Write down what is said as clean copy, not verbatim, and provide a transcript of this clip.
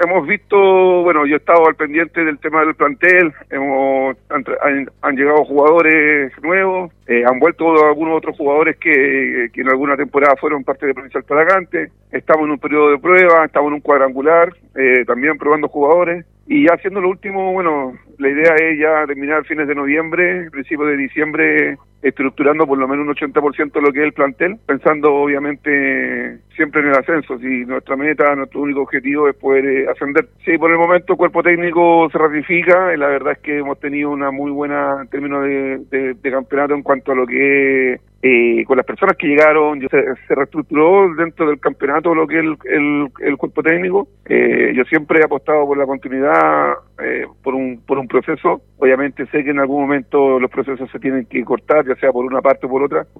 hemos visto, bueno, yo he estado al pendiente del tema del plantel, han llegado jugadores nuevos, han vuelto algunos otros jugadores que en alguna temporada fueron parte de Provincial Talagante, estamos en un periodo de prueba, estamos en un cuadrangular, también probando jugadores, y ya haciendo lo último, bueno, la idea es ya terminar fines de noviembre, principios de diciembre, estructurando por lo menos un 80% de lo que es el plantel, pensando obviamente siempre en el ascenso. Si nuestra meta, nuestro único objetivo es poder ascender. Sí, por el momento el cuerpo técnico se ratifica, y la verdad es que hemos tenido una muy buena en términos de campeonato en cuanto a lo que es con las personas que llegaron. Se reestructuró dentro del campeonato lo que es el cuerpo técnico. Yo siempre he apostado por la continuidad, por un proceso. Obviamente sé que en algún momento los procesos se tienen que cortar, ya sea por una parte o por otra,